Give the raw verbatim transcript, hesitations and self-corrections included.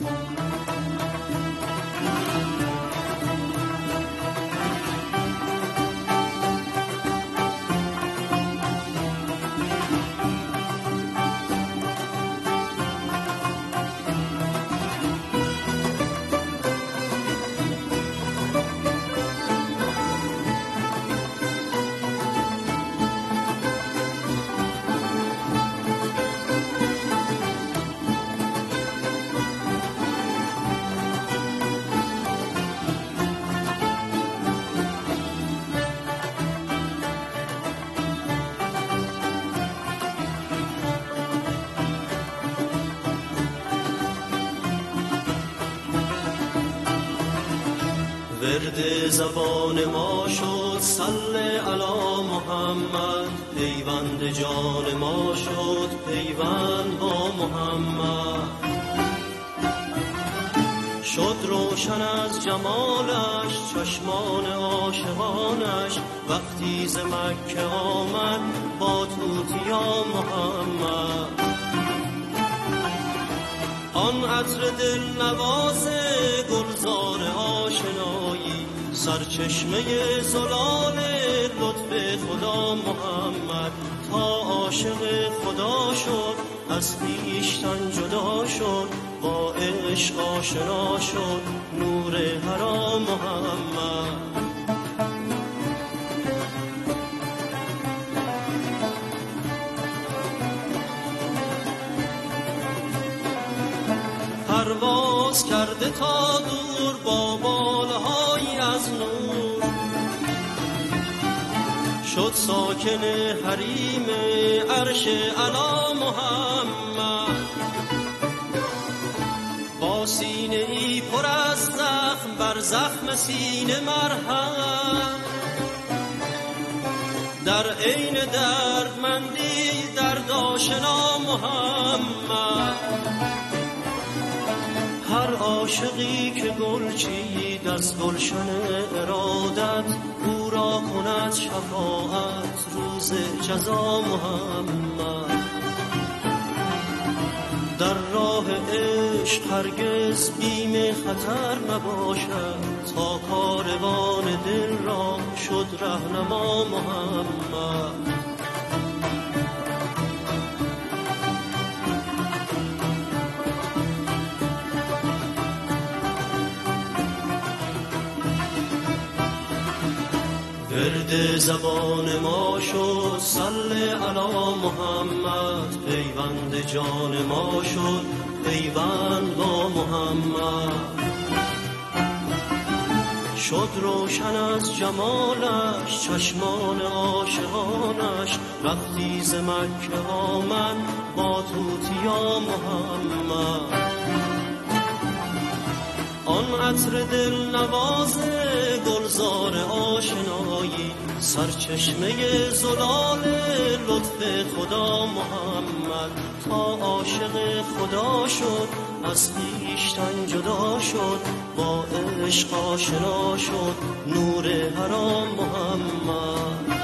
ورد زبان ما شد صل علی محمد، پیوند جان ما شد پیوند با محمد. شد روشن از جمالش چشمان عاشقانش، وقتی ز مکه آمد با توتیا محمد. آن عطر دل نواز گلزار آشنایی، سرچشمه زلال لطف خدا محمد. تا عاشق خدا شد از خویشتن جدا شد، با عشق آشنا شد نور حرام محمد. پرواز کرده تا دور با بالهای از نور، شد ساکن حریم عرش اعلی محمد. با سینه ای پر از زخم بر زخم سینه مرهم، در عین دردمندی درد آشنا محمد. هر عاشقی که گل چید از گلشن ارادت، او را کند شفاعت روز جزا محمد. در راه عشق هرگز بیم خطر نباشد، تا کاروان دل را شد رهنما محمد. ورد زبان ما شد صل علی محمد، پیوند جان ما شد پیوند با محمد. شد روشن از جمالش چشمان عاشقانش، وقتی ز مکه آمد با توتیا محمد. آن عطر دل نواز گلزار آشنایی، سرچشمه زلال لطف خدا محمد. تا عاشق خدا شد از خویشتن جدا شد، با عشق آشنا شد نور حرام محمد.